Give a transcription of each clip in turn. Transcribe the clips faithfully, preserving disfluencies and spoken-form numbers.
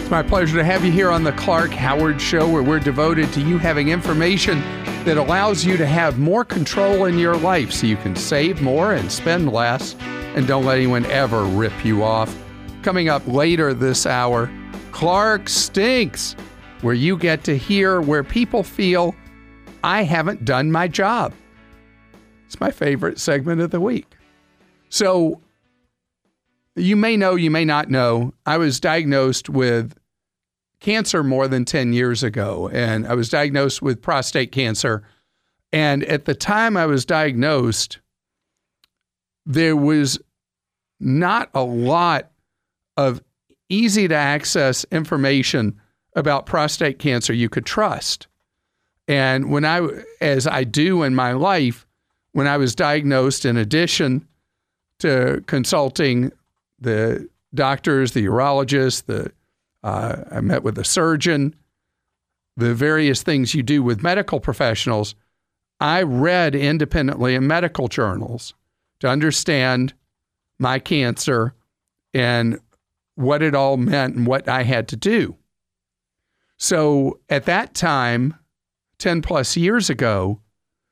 It's my pleasure to have you here on the Clark Howard Show, where we're devoted to you having information that allows you to have more control in your life so you can save more and spend less and don't let anyone ever rip you off. Coming up later this hour, Clark Stinks, where you get to hear where people feel I haven't done my job. It's my favorite segment of the week. So you may know, you may not know, I was diagnosed with cancer more than ten years ago, and I was diagnosed with prostate cancer. And at the time I was diagnosed, there was not a lot of easy to access information about prostate cancer you could trust. And when I, as I do in my life, when I was diagnosed, in addition to consulting the doctors, the urologists, the uh, I met with a surgeon, the various things you do with medical professionals, I read independently in medical journals to understand my cancer and what it all meant and what I had to do. So at that time, ten plus years ago,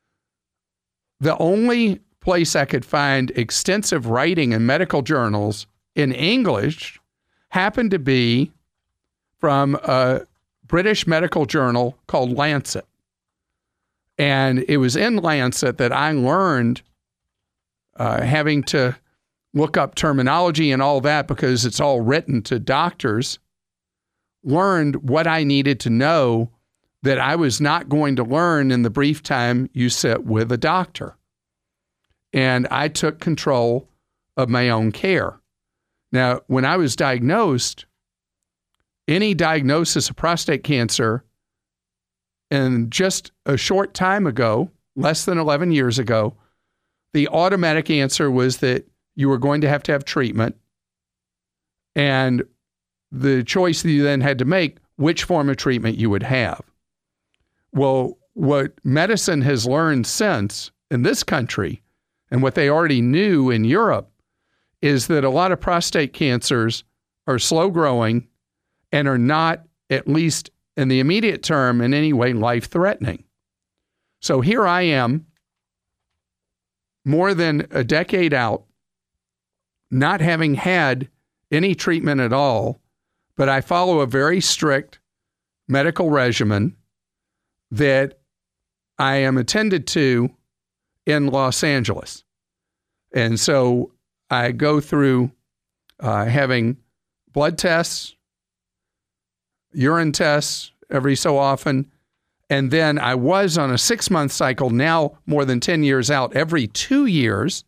the only place I could find extensive writing in medical journals in English happened to be from a British medical journal called Lancet. And it was in Lancet that I learned, uh, having to look up terminology and all that because it's all written to doctors, learned what I needed to know that I was not going to learn in the brief time you sit with a doctor. And I took control of my own care. Now, when I was diagnosed, any diagnosis of prostate cancer, and just a short time ago, less than eleven years ago, the automatic answer was that you were going to have to have treatment. And the choice that you then had to make, which form of treatment you would have. Well, what medicine has learned since in this country, and what they already knew in Europe, is that a lot of prostate cancers are slow growing and are not, at least in the immediate term, in any way life-threatening. So here I am, more than a decade out, not having had any treatment at all, but I follow a very strict medical regimen that I am attended to in Los Angeles. And so I go through uh, having blood tests, urine tests every so often, and then I was on a six-month cycle, now more than ten years out. Every two years,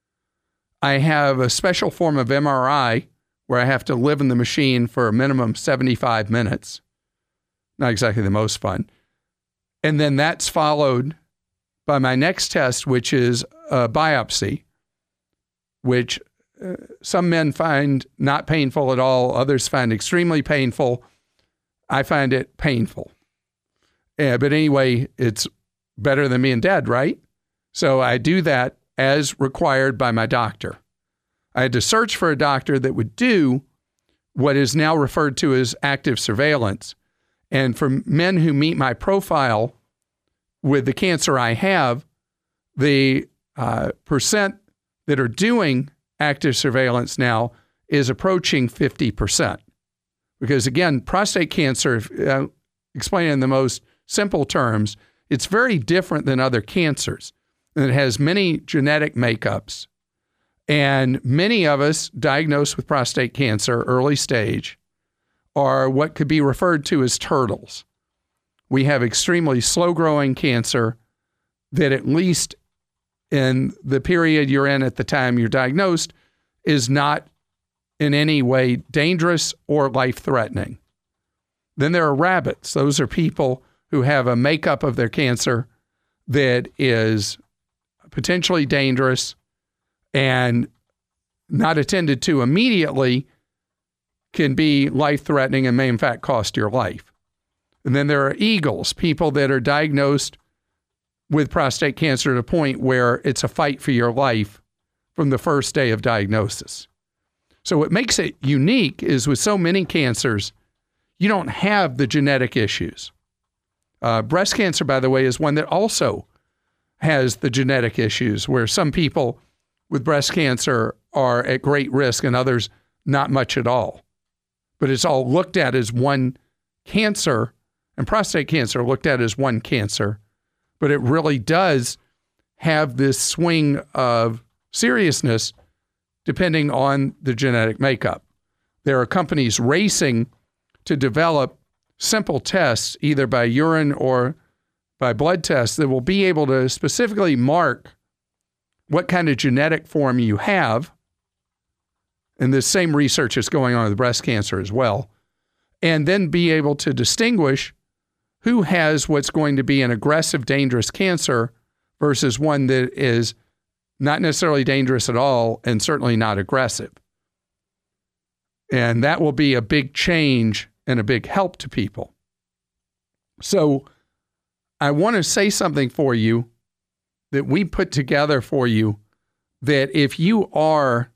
I have a special form of M R I where I have to live in the machine for a minimum seventy-five minutes. Not exactly the most fun. And then that's followed by my next test, which is a biopsy, which uh, some men find not painful at all. Others find extremely painful. I find it painful. Yeah, but anyway, it's better than being dead, right? So I do that as required by my doctor. I had to search for a doctor that would do what is now referred to as active surveillance. And for men who meet my profile with the cancer I have, the uh, percent that are doing active surveillance now is approaching fifty percent. Because again, prostate cancer, uh, explained in the most simple terms, it's very different than other cancers. And it has many genetic makeups. And many of us diagnosed with prostate cancer, early stage, are what could be referred to as turtles. We have extremely slow-growing cancer that, at least in the period you're in at the time you're diagnosed, is not in any way dangerous or life-threatening. Then there are rabbits. Those are people who have a makeup of their cancer that is potentially dangerous and not attended to immediately can be life-threatening and may in fact cost your life. And then there are eagles, people that are diagnosed with prostate cancer to a point where it's a fight for your life from the first day of diagnosis. So what makes it unique is with so many cancers, you don't have the genetic issues. Uh, breast cancer, by the way, is one that also has the genetic issues, where some people with breast cancer are at great risk and others not much at all. But it's all looked at as one cancer, and prostate cancer looked at as one cancer. But it really does have this swing of seriousness depending on the genetic makeup. There are companies racing to develop simple tests, either by urine or by blood tests, that will be able to specifically mark what kind of genetic form you have. And the same research is going on with breast cancer as well. And then be able to distinguish who has what's going to be an aggressive, dangerous cancer versus one that is not necessarily dangerous at all and certainly not aggressive. And that will be a big change and a big help to people. So I want to say something for you that we put together for you, that if you are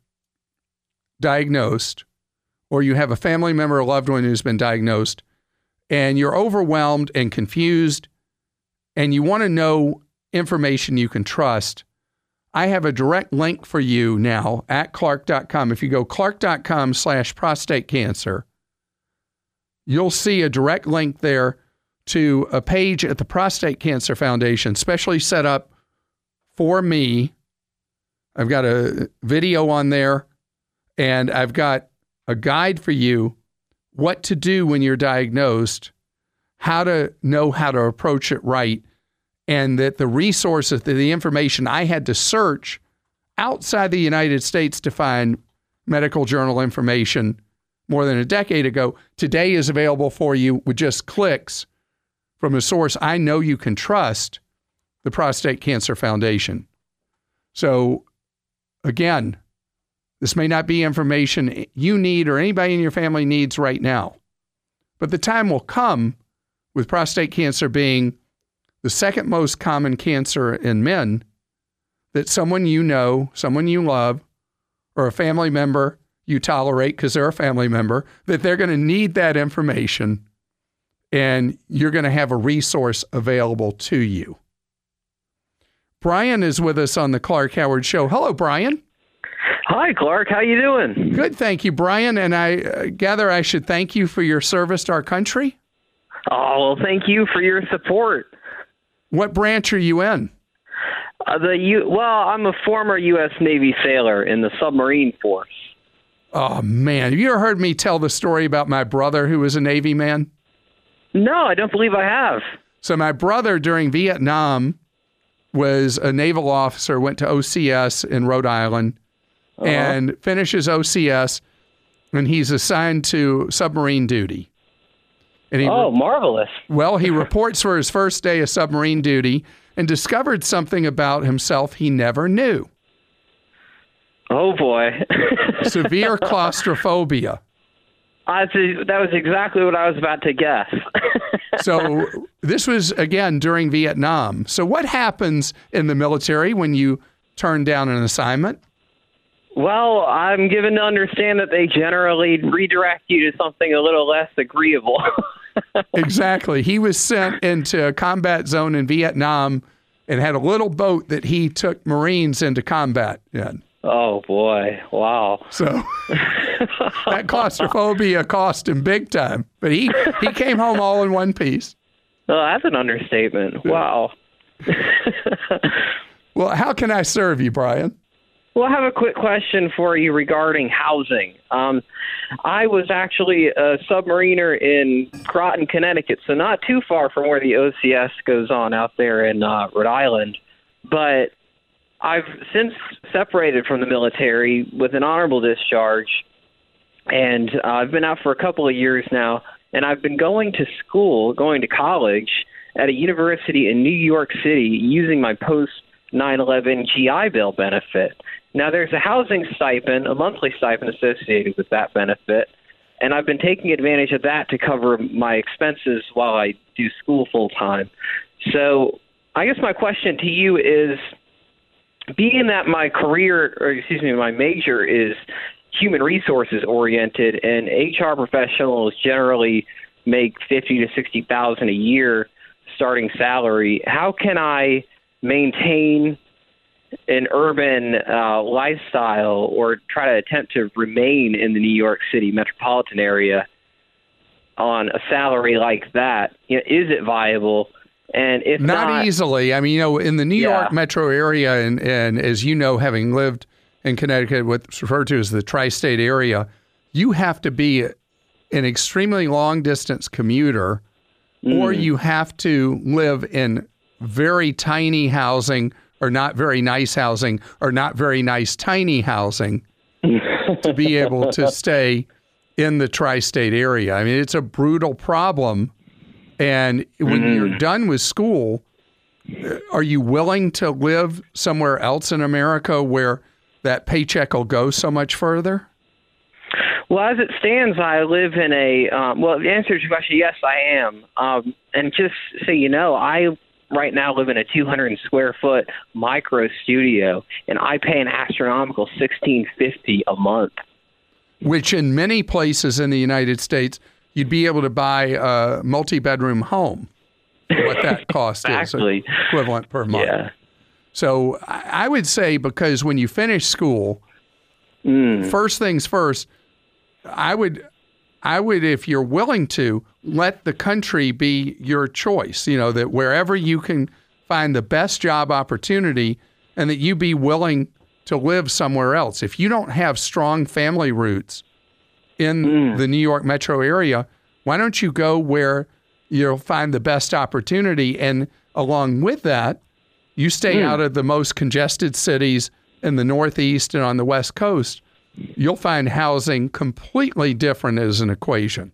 diagnosed or you have a family member or loved one who's been diagnosed and you're overwhelmed and confused and you want to know information you can trust, I have a direct link for you now at Clark dot com. If you go Clark dot com slash prostate cancer, you'll see a direct link there to a page at the Prostate Cancer Foundation, specially set up for me. I've got a video on there, and I've got a guide for you what to do when you're diagnosed, how to know how to approach it right, and that the resources, the information I had to search outside the United States to find medical journal information more than a decade ago, today is available for you with just clicks from a source I know you can trust, the Prostate Cancer Foundation. So again, this may not be information you need or anybody in your family needs right now, but the time will come, with prostate cancer being the second most common cancer in men, that someone you know, someone you love, or a family member you tolerate because they're a family member, that they're going to need that information, and you're going to have a resource available to you. Brian is with us on the Clark Howard Show. Hello, Brian. Hi, Clark. How you doing? Good, thank you, Brian. And I uh, gather I should thank you for your service to our country. Oh, well, thank you for your support. What branch are you in? Uh, the U- Well, I'm a former U S Navy sailor in the submarine force. Oh, man. Have you ever heard me tell the story about my brother who was a Navy man? No, I don't believe I have. So my brother during Vietnam was a naval officer, went to O C S in Rhode Island, uh-huh. and finishes O C S, and he's assigned to submarine duty. And he oh, re- marvelous. Well, he reports for his first day of submarine duty and discovered something about himself he never knew. Oh, boy. Severe claustrophobia. I th- that was exactly what I was about to guess. So this was, again, during Vietnam. So what happens in the military when you turn down an assignment? Well, I'm given to understand that they generally redirect you to something a little less agreeable. Exactly. He was sent into a combat zone in Vietnam and had a little boat that he took Marines into combat in. Oh, boy. Wow. So that claustrophobia cost him big time. But he, he came home all in one piece. Oh, that's an understatement. Wow. Well, how can I serve you, Brian? Well, I have a quick question for you regarding housing. Um, I was actually a submariner in Groton, Connecticut, so not too far from where the O C S goes on out there in uh, Rhode Island. But I've since separated from the military with an honorable discharge, and uh, I've been out for a couple of years now, and I've been going to school, going to college at a university in New York City using my post nine eleven G I Bill benefit. Now, there's a housing stipend, a monthly stipend associated with that benefit, and I've been taking advantage of that to cover my expenses while I do school full-time. So I guess my question to you is, being that my career, or excuse me, my major is human resources oriented, and H R professionals generally make fifty to sixty thousand a year starting salary. How can I maintain an urban uh, lifestyle or try to attempt to remain in the New York City metropolitan area on a salary like that? You know, is it viable? And if not, not easily. I mean, you know, in the New yeah. York metro area, and, and as you know, having lived in Connecticut, what's referred to as the tri-state area, you have to be an extremely long-distance commuter, mm. or you have to live in very tiny housing or not very nice housing or not very nice tiny housing to be able to stay in the tri-state area. I mean, it's a brutal problem. And when mm. you're done with school, are you willing to live somewhere else in America where that paycheck will go so much further? Well, as it stands, I live in a, um, well, the answer to your question, yes, I am. Um, and just so you know, I right now live in a two hundred square foot micro studio, and I pay an astronomical sixteen fifty a month. Which in many places in the United States, you'd be able to buy a multi-bedroom home. What that cost exactly. is equivalent per month. Yeah. So I would say, because when you finish school, mm. first things first, I would, I would, if you're willing to, let the country be your choice. You know, that wherever you can find the best job opportunity, and that you be willing to live somewhere else. If you don't have strong family roots in mm. the New York metro area, why don't you go where you'll find the best opportunity? And along with that, you stay mm. out of the most congested cities in the Northeast and on the West Coast. You'll find housing completely different as an equation.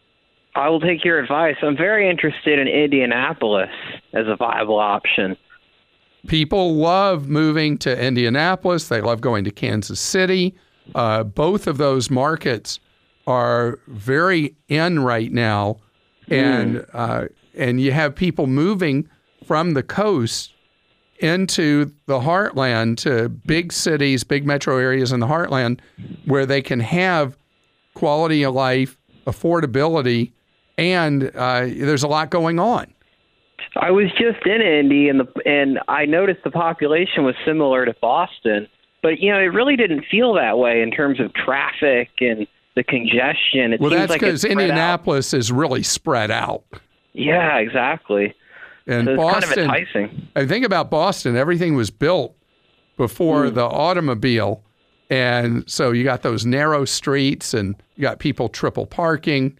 I will take your advice. I'm very interested in Indianapolis as a viable option. People love moving to Indianapolis. They love going to Kansas City. Uh, both of those markets are very in right now. And mm. uh, and you have people moving from the coast into the heartland, to big cities, big metro areas in the heartland, where they can have quality of life, affordability, and uh, there's a lot going on. I was just in Indy, and the and I noticed the population was similar to Boston, but you know it really didn't feel that way in terms of traffic and the congestion. It well, seems that's like because Indianapolis out. is really spread out. Yeah, exactly. And so it's Boston, kind of enticing. I think about Boston, everything was built before mm. the automobile. And so you got those narrow streets, and you got people triple parking.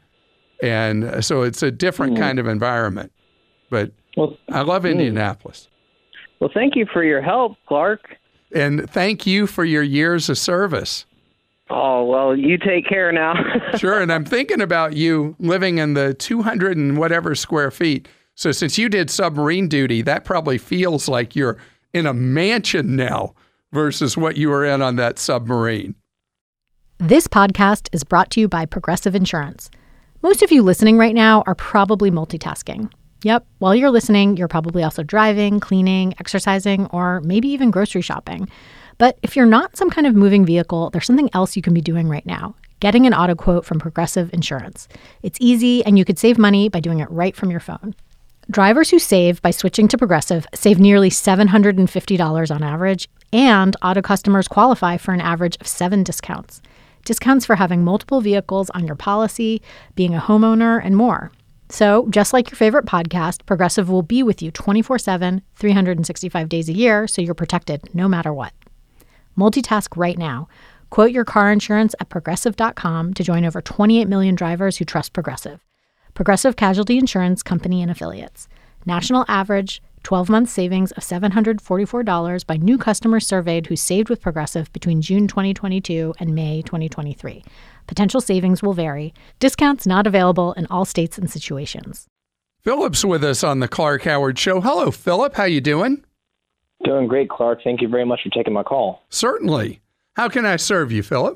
And so it's a different mm. kind of environment. But well, I love mm. Indianapolis. Well, thank you for your help, Clark. And thank you for your years of service. Oh, well, you take care now. Sure. And I'm thinking about you living in the two hundred and whatever square feet. So since you did submarine duty, that probably feels like you're in a mansion now versus what you were in on that submarine. This podcast is brought to you by Progressive Insurance. Most of you listening right now are probably multitasking. Yep, while you're listening, you're probably also driving, cleaning, exercising, or maybe even grocery shopping. But if you're not some kind of moving vehicle, there's something else you can be doing right now: getting an auto quote from Progressive Insurance. It's easy, and you could save money by doing it right from your phone. Drivers who save by switching to Progressive save nearly seven hundred fifty dollars on average, and auto customers qualify for an average of seven discounts. Discounts for having multiple vehicles on your policy, being a homeowner, and more. So, just like your favorite podcast, Progressive will be with you twenty-four seven, three hundred sixty-five days a year, so you're protected no matter what. Multitask right now. Quote your car insurance at Progressive dot com to join over twenty-eight million drivers who trust Progressive. Progressive Casualty Insurance Company and Affiliates. National average twelve-month savings of seven hundred forty-four dollars by new customers surveyed who saved with Progressive between June twenty twenty-two and May twenty twenty-three. Potential savings will vary. Discounts not available in all states and situations. Philip's with us on the Clark Howard Show. Hello, Philip. How you doing? Doing great, Clark. Thank you very much for taking my call. Certainly. How can I serve you, Philip?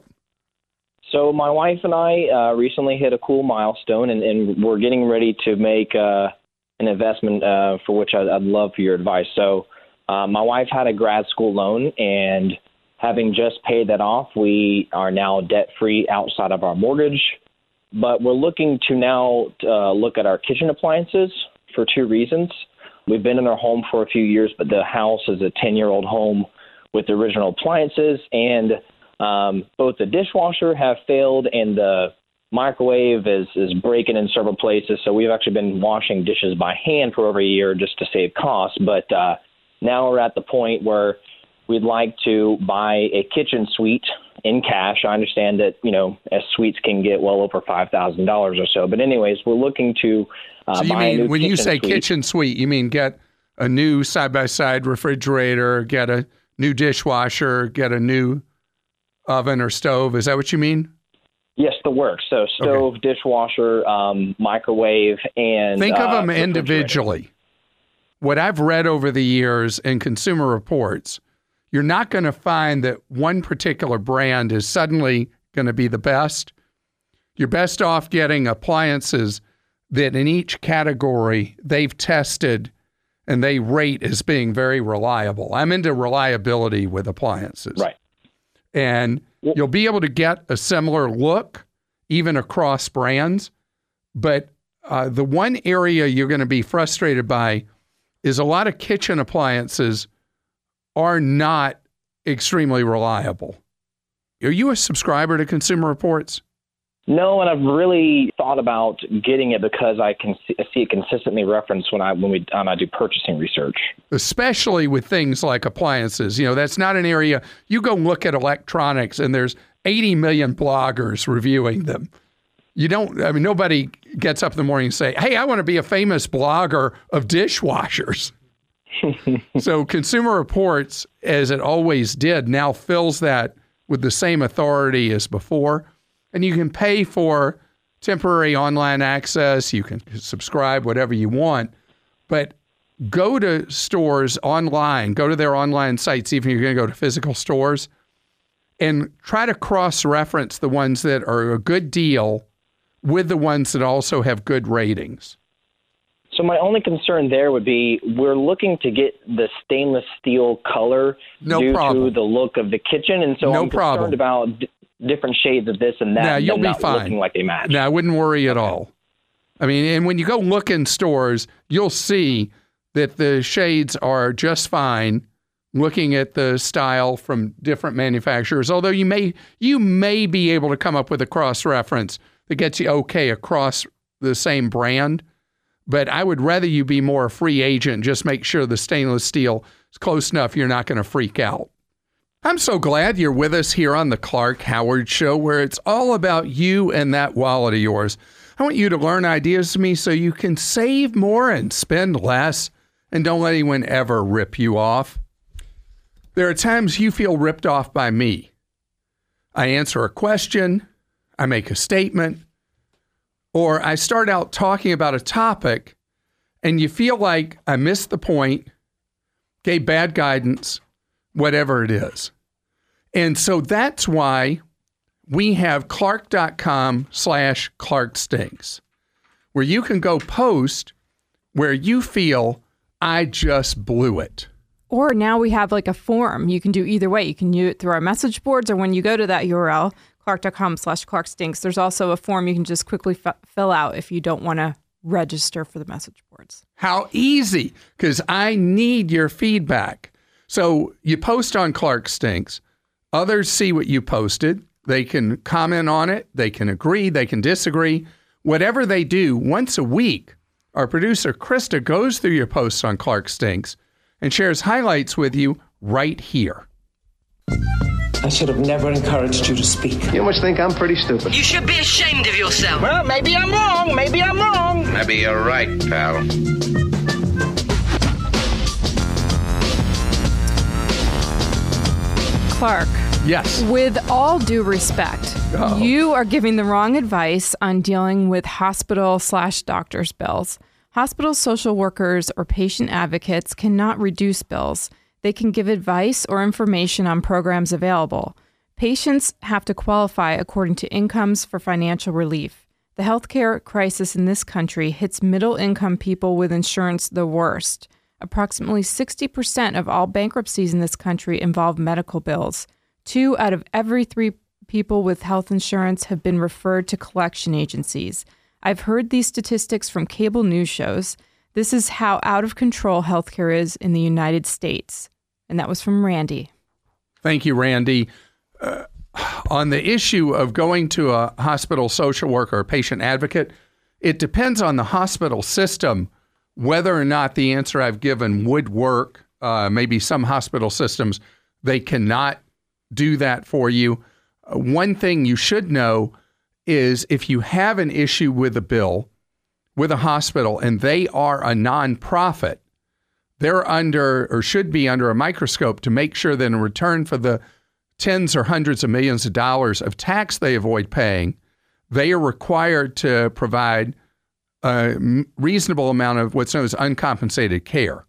So my wife and I uh, recently hit a cool milestone, and, and we're getting ready to make uh, an investment uh, for which I'd, I'd love for your advice. So uh, my wife had a grad school loan, and having just paid that off, we are now debt-free outside of our mortgage. but we're looking to now uh, look at our kitchen appliances for two reasons. We've been in our home for a few years, but the house is a ten-year-old home with the original appliances, and um, both the dishwasher have failed and the microwave is, is breaking in several places. So we've actually been washing dishes by hand for over a year just to save costs. But uh, now we're at the point where we'd like to buy a kitchen suite in cash. I understand that, you know, as suites can get well over five thousand dollars or so. But anyways, we're looking to uh, so you buy mean, a new when kitchen you say suite. kitchen suite, you mean get a new side-by-side refrigerator, get a new dishwasher, get a new oven or stove. Is that what you mean? Yes, the works. So stove, okay. dishwasher, um, microwave, and think of uh, them individually. What I've read over the years in Consumer Reports, you're not going to find that one particular brand is suddenly going to be the best. You're best off getting appliances that in each category they've tested and they rate as being very reliable. I'm into reliability with appliances. Right. And you'll be able to get a similar look even across brands. But uh, the one area you're going to be frustrated by is a lot of kitchen appliances are not extremely reliable. Are you a subscriber to Consumer Reports? No, and I've really thought about getting it because I can see, see it consistently referenced when I when we um, I do purchasing research. Especially with things like appliances. You know, that's not an area. You go look at electronics and there's eighty million bloggers reviewing them. You don't, I mean, nobody gets up in the morning and say, hey, I want to be a famous blogger of dishwashers. So Consumer Reports, as it always did, now fills that with the same authority as before. And you can pay for temporary online access. You can subscribe, whatever you want. But go to stores online, go to their online sites, even if you're going to go to physical stores, and try to cross-reference the ones that are a good deal with the ones that also have good ratings. So my only concern there would be we're looking to get the stainless steel color no due problem. to the look of the kitchen. And so no I'm problem. concerned about d- different shades of this and that. Now, you'll and be not fine. Looking like they match. Now, I wouldn't worry at all. I mean, and when you go look in stores, you'll see that the shades are just fine looking at the style from different manufacturers, although you may you may be able to come up with a cross-reference that gets you okay across the same brand. But I would rather you be more a free agent, just make sure the stainless steel is close enough you're not going to freak out. I'm so glad you're with us here on the Clark Howard Show, where it's all about you and that wallet of yours. I want you to learn ideas from me so you can save more and spend less, and don't let anyone ever rip you off. There are times you feel ripped off by me. I answer a question, I make a statement, or I start out talking about a topic and you feel like I missed the point, gave bad guidance, whatever it is. And so that's why we have clark.com slash Clark Stinks, where you can go post where you feel I just blew it. Or now we have like a form. You can do either way. You can do it through our message boards, or when you go to that U R L, clark.com slash Clark Stinks, there's also a form you can just quickly f- fill out if you don't want to register for the message boards. How easy, because I need your feedback. So you post on Clark Stinks. Others see what you posted. They can comment on it. They can agree. They can disagree. Whatever they do, once a week, our producer, Krista, goes through your posts on Clark Stinks and shares highlights with you right here. I should have never encouraged you to speak. You must think I'm pretty stupid. You should be ashamed of yourself. Well, maybe I'm wrong. Maybe I'm wrong. Maybe you're right, pal. Clark. Yes. With all due respect, oh. you are giving the wrong advice on dealing with hospital slash doctor's bills. Hospital social workers or patient advocates cannot reduce bills. They can give advice or information on programs available. Patients have to qualify according to incomes for financial relief. The healthcare crisis in this country hits middle-income people with insurance the worst. Approximately sixty percent of all bankruptcies in this country involve medical bills. Two out of every three people with health insurance have been referred to collection agencies. I've heard these statistics from cable news shows. This is how out of control healthcare is in the United States. And that was from Randy. Thank you, Randy. Uh, on the issue of going to a hospital social worker or patient advocate, it depends on the hospital system whether or not the answer I've given would work. Uh, maybe some hospital systems, they cannot do that for you. Uh, one thing you should know is if you have an issue with a bill with a hospital and they are a nonprofit, they're under or should be under a microscope to make sure that in return for the tens or hundreds of millions of dollars of tax they avoid paying, they are required to provide a reasonable amount of what's known as uncompensated care.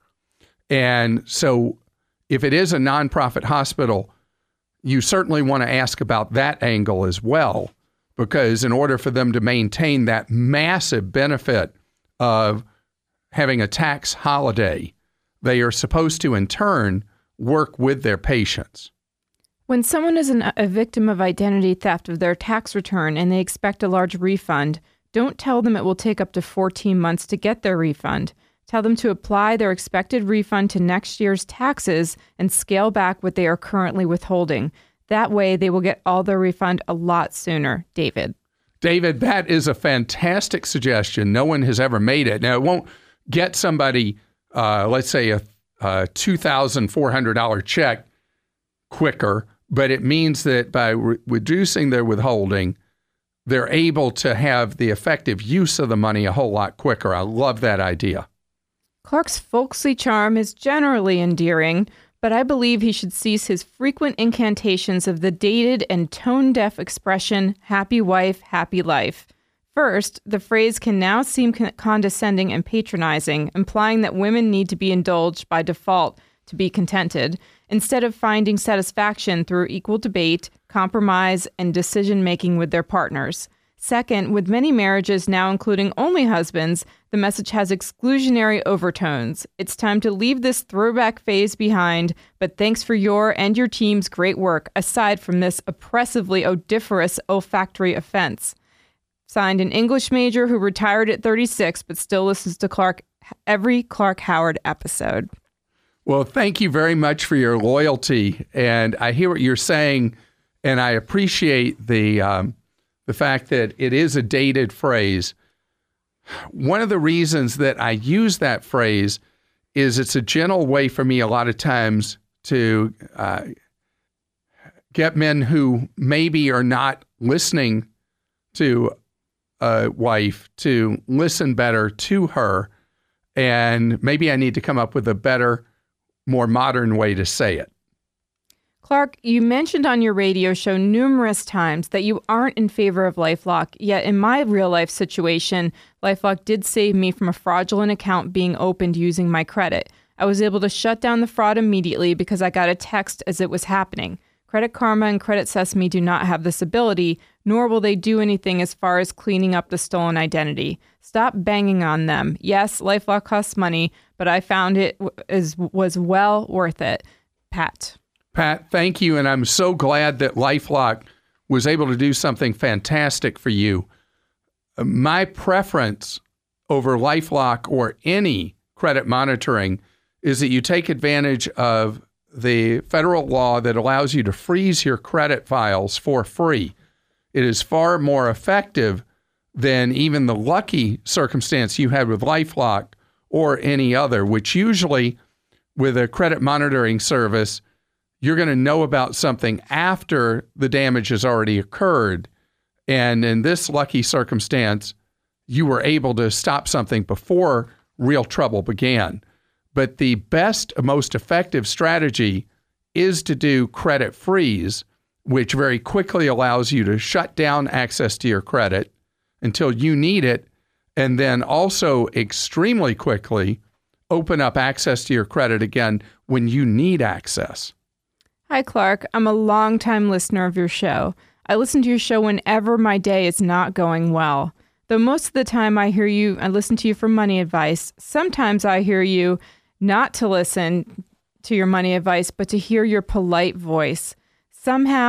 And so if it is a nonprofit hospital, you certainly want to ask about that angle as well, because in order for them to maintain that massive benefit of having a tax holiday, they are supposed to, in turn, work with their patients. When someone is an, a victim of identity theft of their tax return and they expect a large refund, don't tell them it will take up to fourteen months to get their refund. Tell them to apply their expected refund to next year's taxes and scale back what they are currently withholding. That way, they will get all their refund a lot sooner. David. David, that is a fantastic suggestion. No one has ever made it. Now, it won't get somebody, uh, let's say, a, a two thousand four hundred dollars check quicker, but it means that by re- reducing their withholding, they're able to have the effective use of the money a whole lot quicker. I love that idea. Clark's folksy charm is generally endearing, but I believe he should cease his frequent incantations of the dated and tone-deaf expression, happy wife, happy life. First, the phrase can now seem con- condescending and patronizing, implying that women need to be indulged by default to be contented, instead of finding satisfaction through equal debate, compromise, and decision-making with their partners. Second, with many marriages now including only husbands, the message has exclusionary overtones. It's time to leave this throwback phase behind, but thanks for your and your team's great work, aside from this oppressively odoriferous olfactory offense. Signed, an English major who retired at thirty-six but still listens to Clark every Clark Howard episode. Well, thank you very much for your loyalty, and I hear what you're saying, and I appreciate the um, the fact that it is a dated phrase. One of the reasons that I use that phrase is it's a gentle way for me a lot of times to uh, get men who maybe are not listening to a wife to listen better to her, and maybe I need to come up with a better, more modern way to say it. Clark, you mentioned on your radio show numerous times that you aren't in favor of LifeLock, yet in my real-life situation, LifeLock did save me from a fraudulent account being opened using my credit. I was able to shut down the fraud immediately because I got a text as it was happening. Credit Karma and Credit Sesame do not have this ability, nor will they do anything as far as cleaning up the stolen identity. Stop banging on them. Yes, LifeLock costs money, but I found it is, was well worth it. Pat. Pat, thank you, and I'm so glad that LifeLock was able to do something fantastic for you. My preference over LifeLock or any credit monitoring is that you take advantage of the federal law that allows you to freeze your credit files for free. It is far more effective than even the lucky circumstance you had with LifeLock or any other, which usually with a credit monitoring service, you're going to know about something after the damage has already occurred. And in this lucky circumstance, you were able to stop something before real trouble began. But the best, most effective strategy is to do credit freeze, which very quickly allows you to shut down access to your credit until you need it, and then also extremely quickly open up access to your credit again when you need access. Hi, Clark. I'm a longtime listener of your show. I listen to your show whenever my day is not going well. Though most of the time I hear you, I listen to you for money advice. Sometimes I hear you not to listen to your money advice, but to hear your polite voice. Somehow,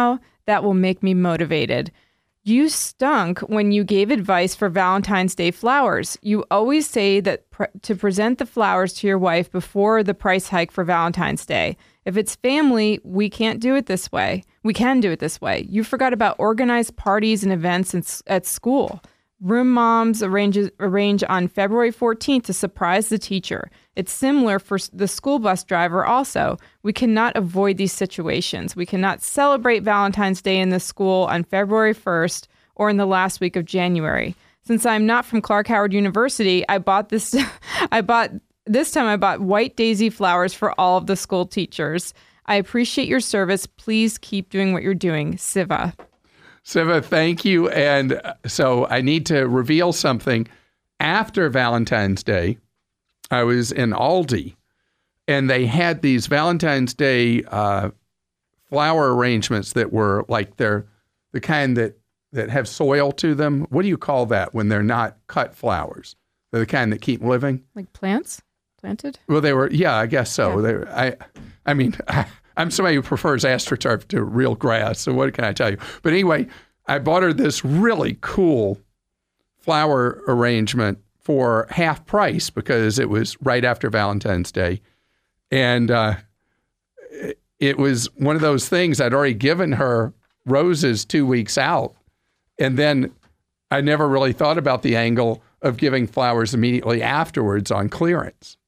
That will make me motivated. You stunk when you gave advice for Valentine's Day flowers. You always say that pre- to present the flowers to your wife before the price hike for Valentine's Day. If it's family, we can't do it this way. We can do it this way. You forgot about organized parties and events in, at school. Room moms arrange, arrange on February fourteenth to surprise the teacher. It's similar for the school bus driver also. We cannot avoid these situations. We cannot celebrate Valentine's Day in the school on February first or in the last week of January. Since I'm not from Clark Howard University, I bought this I bought this time I bought white daisy flowers for all of the school teachers. I appreciate your service. Please keep doing what you're doing. Siva. Siva, thank you. And so I need to reveal something. After Valentine's Day, I was in Aldi, and they had these Valentine's Day uh, flower arrangements that were like they're the kind that, that have soil to them. What do you call that when they're not cut flowers? They're the kind that keep living? Like plants? Planted? Well, they were, yeah, I guess so. Yeah. They were, I, I mean, I, I'm somebody who prefers AstroTurf to real grass, so what can I tell you? But anyway, I bought her this really cool flower arrangement for half price because it was right after Valentine's Day. And uh, it was one of those things. I'd already given her roses two weeks out. And then I never really thought about the angle of giving flowers immediately afterwards on clearance.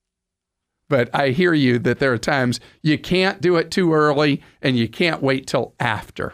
But I hear you that there are times you can't do it too early and you can't wait till after.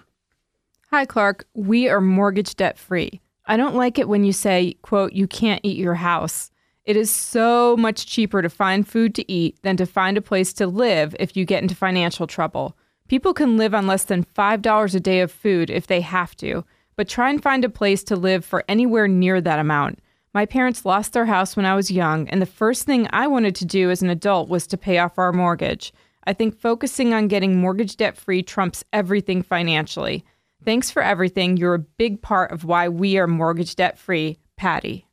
Hi, Clark. We are mortgage debt free. I don't like it when you say, quote, you can't eat your house. It is so much cheaper to find food to eat than to find a place to live if you get into financial trouble. People can live on less than five dollars a day of food if they have to, but try and find a place to live for anywhere near that amount. My parents lost their house when I was young, and the first thing I wanted to do as an adult was to pay off our mortgage. I think focusing on getting mortgage debt-free trumps everything financially. Thanks for everything. You're a big part of why we are mortgage debt-free. Patty.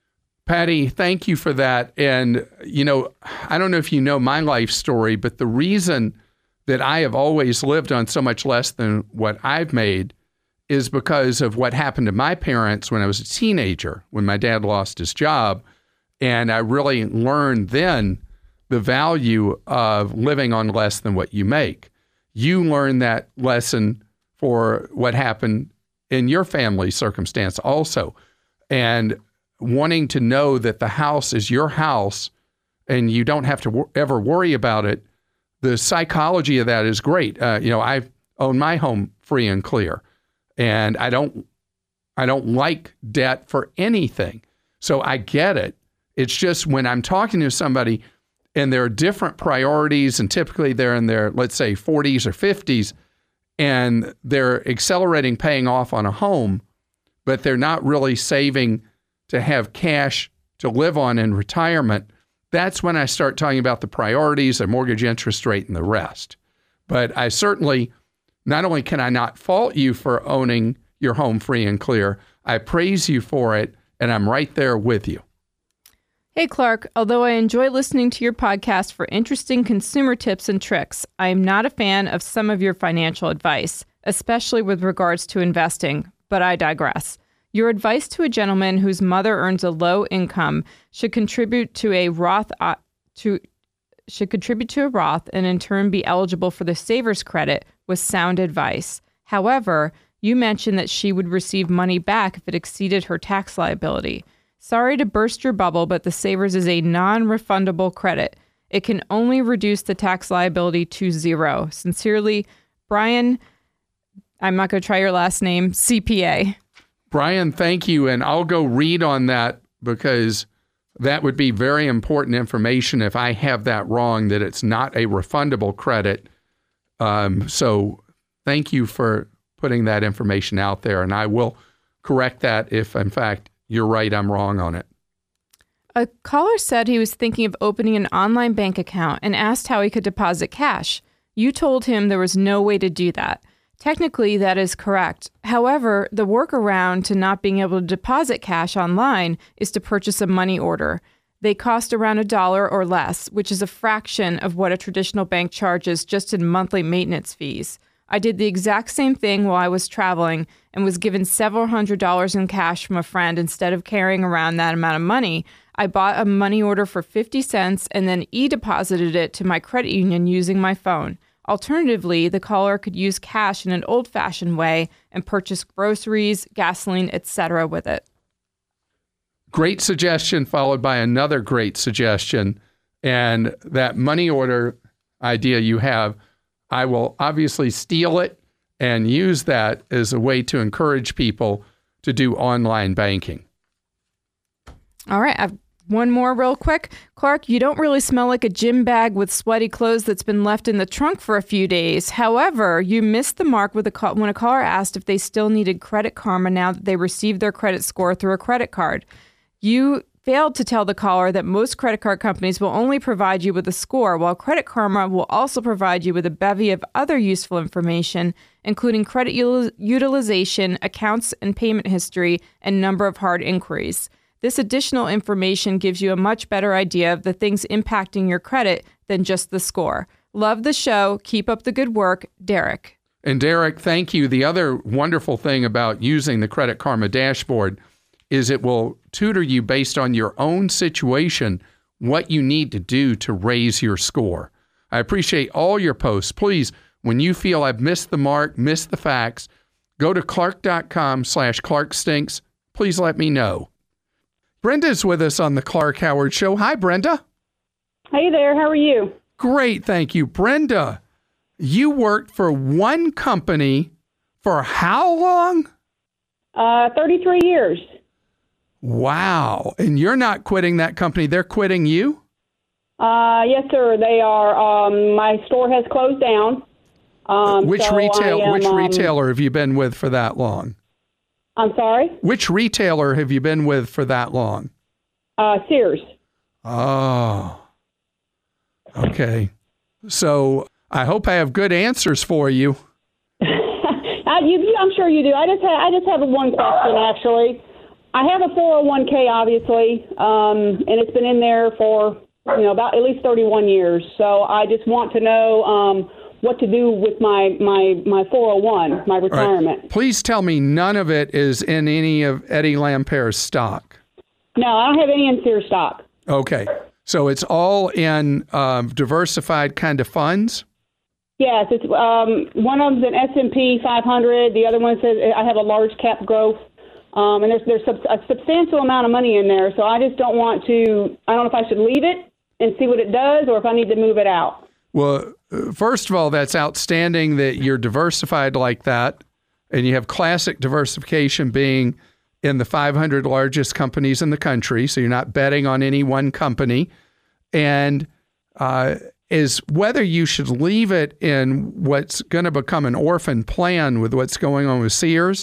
Patty, thank you for that. And, you know, I don't know if you know my life story, but the reason that I have always lived on so much less than what I've made is because of what happened to my parents when I was a teenager, when my dad lost his job. And I really learned then the value of living on less than what you make. You learned that lesson for what happened in your family circumstance also. And wanting to know that the house is your house and you don't have to w- ever worry about it, the psychology of that is great. Uh, you know, I own my home free and clear. And I don't I don't like debt for anything. So I get it. It's just when I'm talking to somebody and there are different priorities, and typically they're in their, let's say, forties or fifties, and they're accelerating paying off on a home, but they're not really saving to have cash to live on in retirement, that's when I start talking about the priorities, the mortgage interest rate, and the rest. But I certainly... Not only can I not fault you for owning your home free and clear, I praise you for it, and I'm right there with you. Hey, Clark. Although I enjoy listening to your podcast for interesting consumer tips and tricks, I am not a fan of some of your financial advice, especially with regards to investing, but I digress. Your advice to a gentleman whose mother earns a low income should contribute to a Roth uh, to should contribute to a Roth and in turn be eligible for the Savers credit was sound advice. However, you mentioned that she would receive money back if it exceeded her tax liability. Sorry to burst your bubble, but the Savers is a non-refundable credit. It can only reduce the tax liability to zero. Sincerely, Brian, I'm not going to try your last name, C P A. Brian, thank you. And I'll go read on that because that would be very important information if I have that wrong, that it's not a refundable credit. Um, so thank you for putting that information out there. And I will correct that if, in fact, you're right, I'm wrong on it. A caller said he was thinking of opening an online bank account and asked how he could deposit cash. You told him there was no way to do that. Technically, that is correct. However, the workaround to not being able to deposit cash online is to purchase a money order. They cost around a dollar or less, which is a fraction of what a traditional bank charges just in monthly maintenance fees. I did the exact same thing while I was traveling and was given several hundred dollars in cash from a friend instead of carrying around that amount of money. I bought a money order for fifty cents and then e-deposited it to my credit union using my phone. Alternatively, the caller could use cash in an old-fashioned way and purchase groceries, gasoline, et cetera with it. Great suggestion followed by another great suggestion. And that money order idea you have, I will obviously steal it and use that as a way to encourage people to do online banking. All right. I've one more real quick. Clark, you don't really smell like a gym bag with sweaty clothes that's been left in the trunk for a few days. However, you missed the mark with a call when a caller asked if they still needed Credit Karma now that they received their credit score through a credit card. You failed to tell the caller that most credit card companies will only provide you with a score, while Credit Karma will also provide you with a bevy of other useful information, including credit util- utilization, accounts and payment history, and number of hard inquiries. This additional information gives you a much better idea of the things impacting your credit than just the score. Love the show. Keep up the good work. Derek. And Derek, thank you. The other wonderful thing about using the Credit Karma dashboard is it will tutor you based on your own situation, what you need to do to raise your score. I appreciate all your posts. Please, when you feel I've missed the mark, missed the facts, go to clark.com slash clarkstinks. Please let me know. Brenda's with us on the Clark Howard Show. Hi, Brenda. Hey there. How are you? Great, thank you. Brenda, you worked for one company for how long? Uh, thirty-three years. Wow. And you're not quitting that company. They're quitting you? Uh, yes, sir. They are. Um, my store has closed down. Um, which so retail? am, which um, retailer have you been with for that long? I'm sorry? Which retailer have you been with for that long? Uh, Sears. Oh. Okay. So I hope I have good answers for you. I, you, I'm sure you do. I just ha- I just have one question, actually. I have a four oh one k, obviously, um, and it's been in there for, you know, about at least thirty-one years. So I just want to know um, what to do with my, my, my four oh one, my retirement. Right. Please tell me none of it is in any of Eddie Lampere's stock. No, I don't have any in Sears stock. Okay. So it's all in um, diversified kind of funds? Yes. It's um, one of them's an S and P five hundred. The other one says I have a large cap growth. Um, and there's there's sub- a substantial amount of money in there. So I just don't want to, I don't know if I should leave it and see what it does or if I need to move it out. Well, first of all, that's outstanding that you're diversified like that. And you have classic diversification being in the five hundred largest companies in the country. So you're not betting on any one company. And uh, is whether you should leave it in what's going to become an orphan plan with what's going on with Sears.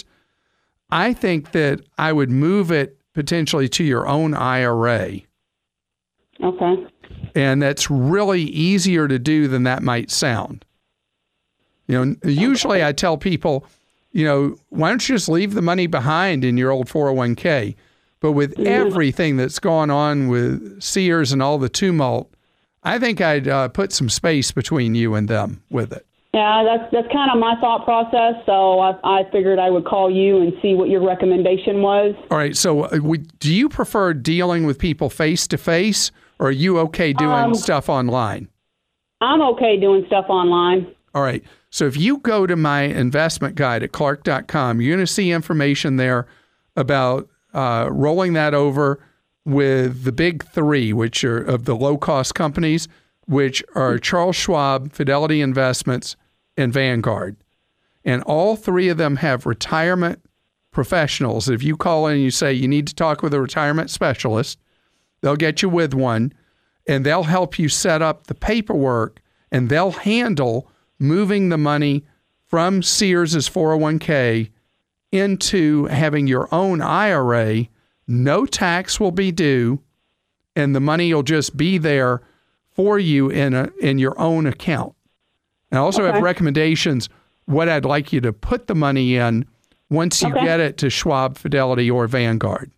I think that I would move it potentially to your own I R A. Okay. And that's really easier to do than that might sound. You know, usually I tell people, you know, why don't you just leave the money behind in your old four oh one k? But with mm-hmm. everything that's gone on with Sears and all the tumult, I think I'd uh, put some space between you and them with it. Yeah, that's that's kind of my thought process. So I, I figured I would call you and see what your recommendation was. All right. So uh, we, do you prefer dealing with people face to face, or are you okay doing um, stuff online? I'm okay doing stuff online. All right. So if you go to my investment guide at clark dot com, you're going to see information there about uh, rolling that over with the big three, which are of the low-cost companies, which are Charles Schwab, Fidelity Investments, and Vanguard. And all three of them have retirement professionals. If you call in and you say you need to talk with a retirement specialist, they'll get you with one, and they'll help you set up the paperwork, and they'll handle moving the money from Sears's four oh one k into having your own I R A. No tax will be due, and the money will just be there for you in a in your own account. And I also okay. have recommendations what I'd like you to put the money in once you okay. get it to Schwab, Fidelity, or Vanguard.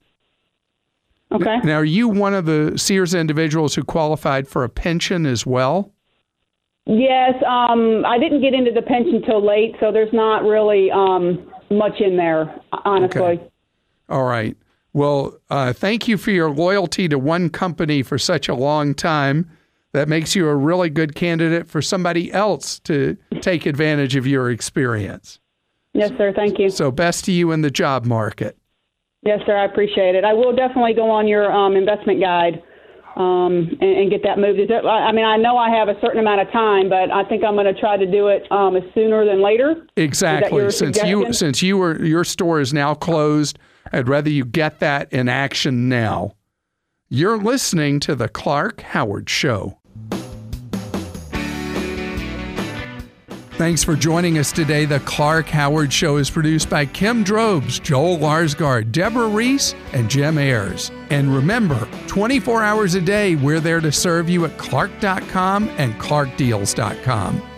Okay. Now, are you one of the Sears individuals who qualified for a pension as well? Yes, um, I didn't get into the pension till late, so there's not really um, much in there, honestly. Okay. All right. Well, uh, thank you for your loyalty to one company for such a long time. That makes you a really good candidate for somebody else to take advantage of your experience. Yes, sir. Thank you. So best to you in the job market. Yes, sir. I appreciate it. I will definitely go on your um, investment guide um, and, and get that moved. Is that, I mean, I know I have a certain amount of time, but I think I'm going to try to do it um, as sooner than later. Exactly. Since you since you were your store is now closed, I'd rather you get that in action now. You're listening to the Clark Howard Show. Thanks for joining us today. The Clark Howard Show is produced by Kim Drobes, Joel Larsgaard, Deborah Reese, and Jim Ayers. And remember, twenty-four hours a day, we're there to serve you at clark dot com and clark deals dot com.